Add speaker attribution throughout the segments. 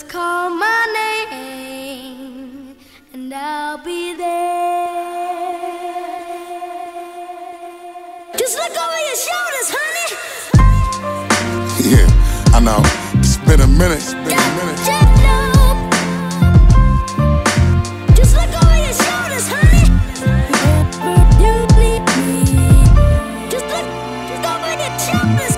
Speaker 1: Just call my name and I'll be there. Just look over your shoulders, honey.
Speaker 2: Yeah, I know. It's been a minute. It's been a minute.
Speaker 1: Just look over your shoulders, honey. You need me. Just look over your shoulders.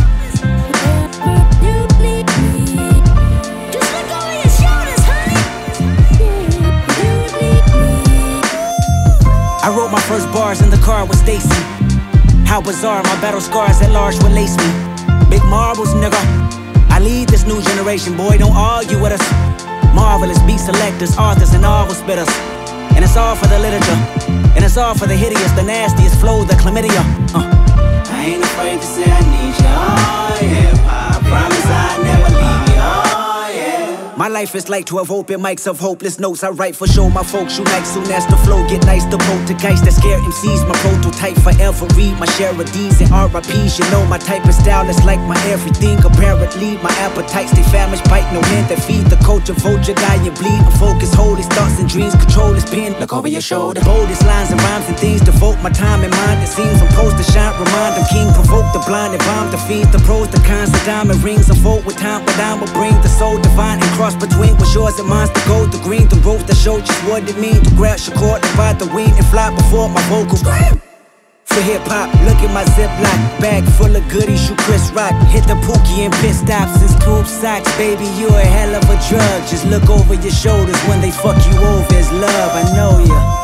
Speaker 1: You need me. Just look over your shoulders, honey. You need me.
Speaker 3: I wrote my first bars in the car with Stacy. How bizarre, my battle scars at large will lace me. Big marbles, nigga. I lead this new generation, boy, don't argue with us. Marvelous beat selectors, authors, and novel spitters. And it's all for the literature. And it's all for the hideous, the nastiest flow, the chlamydia. I ain't afraid to say I need you, oh yeah. I promise I'll never leave you, oh yeah. My life is like 12 open mics of hopeless notes I write for show my folks unite soon as the flow get nice. The poltergeist that scare MCs, my prototype forever read my share of D's and RIPs. You know my type of style is like my everything. Apparently my appetites stay famished, bite no hand that feed the culture. Vulture guy you bleed, focus, hold his thoughts and dreams, control his pen. Look over your shoulder, boldest lines and rhymes and things. Devote my time and mind. It seems I'm supposed to shine, remind them king, provoke the blind and bomb the fiends, the pros, the cons, the diamond rings. Unfold with time, but I will bring the soul divine and cross between what's yours and mine's. The gold, the green, the rose that show just what it means to grab your cord, divide the wing and fly before my vocals. For hip-hop, look at my Ziploc bag full of goodies, you Chris Rock. Hit the Pookie and pit stops and tube socks. Baby, you a hell of a drug. Just look over your shoulders when they fuck you over. It's love, I know ya.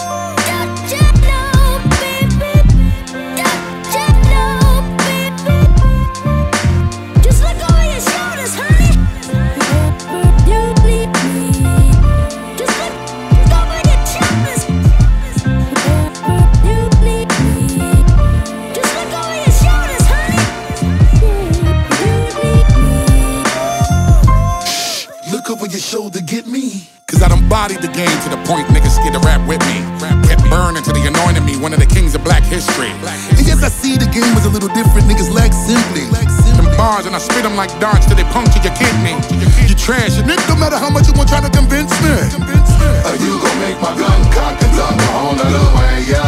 Speaker 2: Over your shoulder, get me. Cause I done bodied the game to the point niggas scared to rap with me. Kept burning till they anointed me one of the kings of black history. And yes, I see the game was a little different. Niggas lack simply. Them bars and I spit them like darts till they puncture your kidney. You trash and it no matter how much you want trying to convince me. Are you gon' make my gun cock and talk a whole nother way, yo?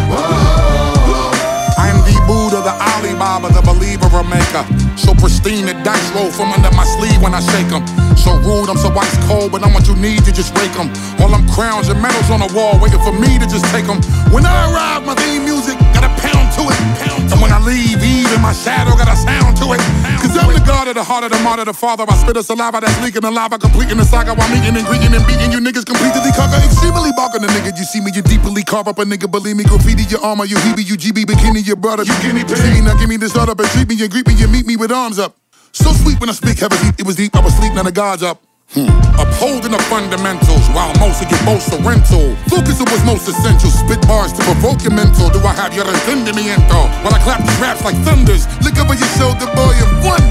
Speaker 2: I am the Buddha, the Alibaba, the believer, a maker. So pristine, the dice roll from under my sleeve when I shake them. So rude, I'm so ice cold, but I'm what you need to just rake them. All them crowns and medals on the wall waiting for me to just take them. When I arrive, my theme music got a pound to it. And when I leave, even my shadow got a sound to it. Cause I'm the god of the heart of the martyr, the father. I spit a saliva that's leaking the lava, completing the saga while meeting and greeting and beating you niggas completely conquer. Extremely barking the nigga, you see me, you deeply carve up a nigga. Believe me, graffiti your armor, you heebie, you GB, bikini, your brother. You guinea pig. See me, now give me this start up and treat me and greet me, you meet me with arms up. So sweet when I speak, heavy deep, it was deep, I was sleep, now the God's up. Upholding the fundamentals while most get most rental. Focus on what's most essential. Spit bars to provoke your mental. Do I have your entendimiento? While I clap these raps like thunders. Look over your shoulder, boy, and one